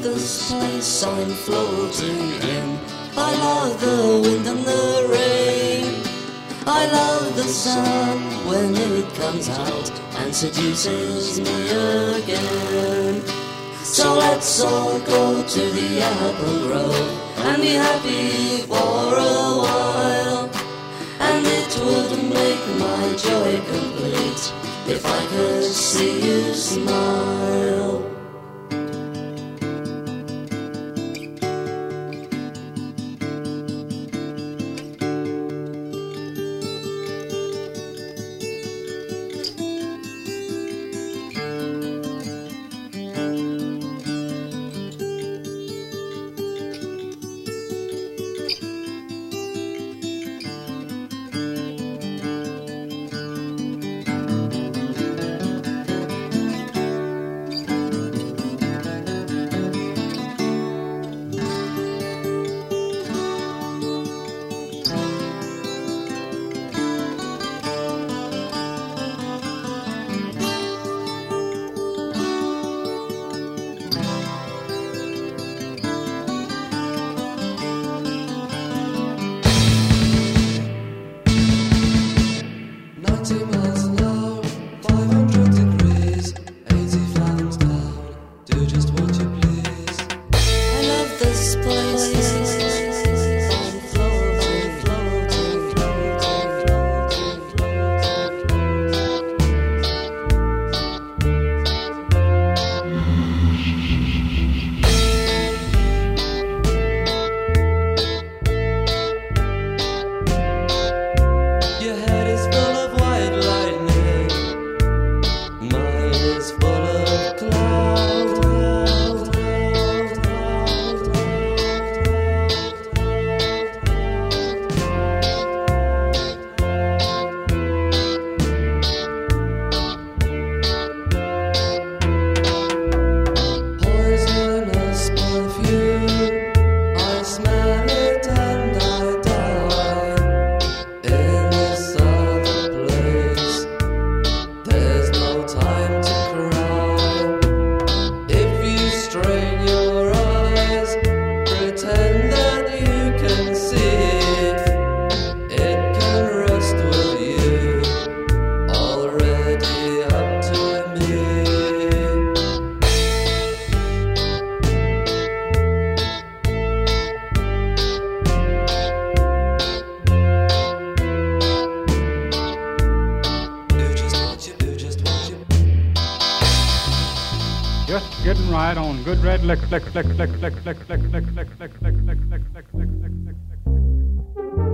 this place I'm floating in. I love the wind and the rain. I love the sun when it comes out and seduces me again. So let's all go to the apple grove and be happy for a while. And it would make my joy complete if I could see you smile. Getting right on good red liquor.